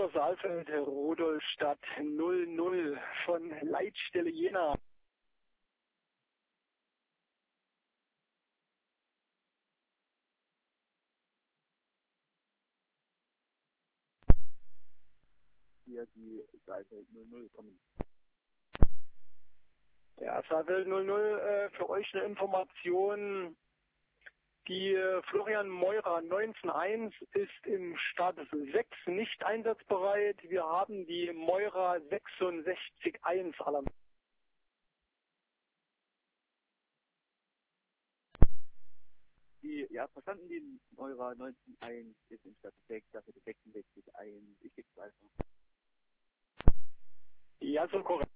Bruder Saalfeld, Rudolstadt 00 von Leitstelle Jena. Hier die Saalfeld 00 kommen. Ja, Saalfeld 00, für euch eine Information. Die Florian Meurer 19.1 ist im Status 6 nicht einsatzbereit. Wir haben die Meurer 66.1 alarmiert. Ja, verstanden, die Meurer 19.1 ist im Status 6, dafür die 66.1. Ich gebe es weiter. Ja, so korrekt.